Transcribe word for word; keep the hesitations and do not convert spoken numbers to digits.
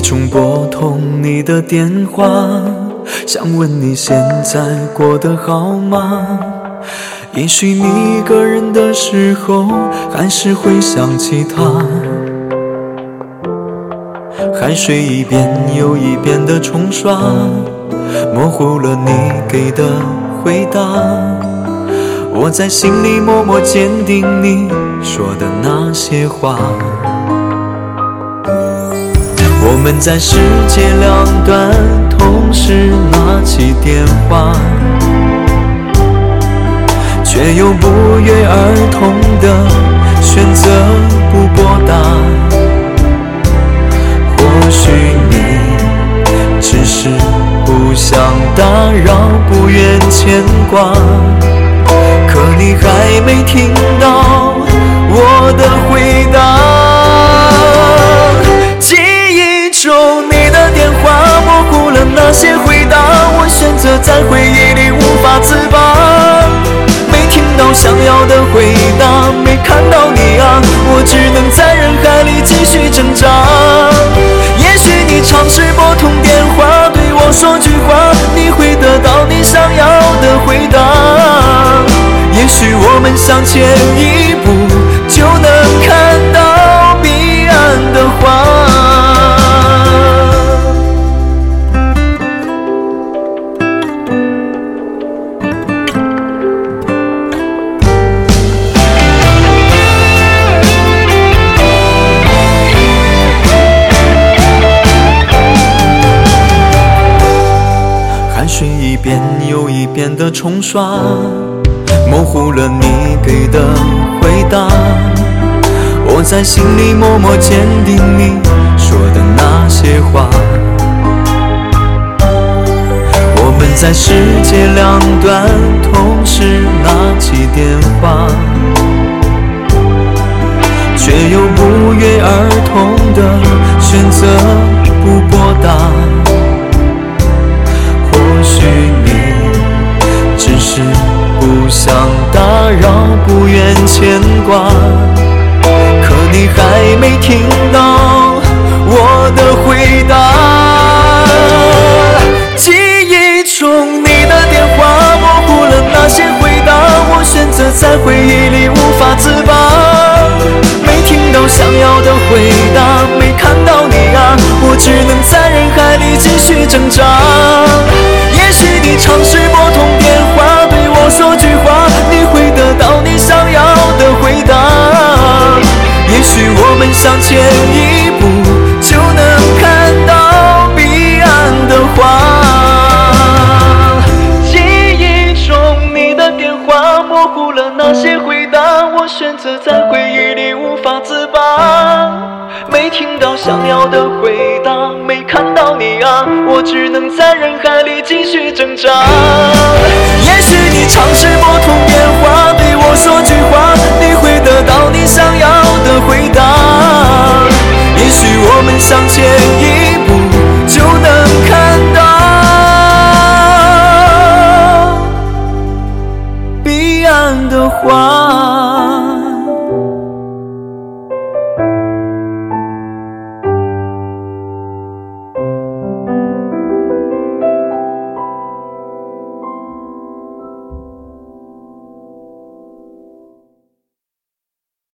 中拨通你的电话，想问你现在过得好吗？也许你一个人的时候，还是会想起他。海水一遍又一遍的冲刷，模糊了你给的回答。我在心里默默坚定你说的那些话。我们在世界两端同时拿起电话，却又不约而同地选择不拨打。或许你只是不想打扰，不愿牵挂，可你还没听到我的回答。记忆中你的电话模糊了那些回答，我选择在回忆里无法自拔。没听到想要的回答，没看到你啊，我只能在人海里继续挣扎。也许你尝试拨通电话对我说句话，你会得到你想要的回答。也许我们向前一步就能看到彼岸的花。海水一遍又一遍的冲刷，模糊了你给的回答。我在心里默默坚定你说的那些话。我们在世界两端同时拿起电话，却又不约而同地选择不拨打。或许你只是不想打扰，不愿牵挂，可你还没听到我的回答。记忆中你的电话模糊了那些回答，我选择在回忆里无法自拔。没听到想要的回答，没看到你啊，我只能在人海里继续挣扎。也许你尝试拨通电话对我说句话，你会得到你想要的回答。也许我们向前一步就能看到彼岸的花。记忆中你的电话模糊了那些回答，我选择在回忆里无法自拔。没听到想要的回答，没看到你啊，我只能在人海里继续挣扎。也许你尝试拨通电话对我说句话，你会得到你想要的回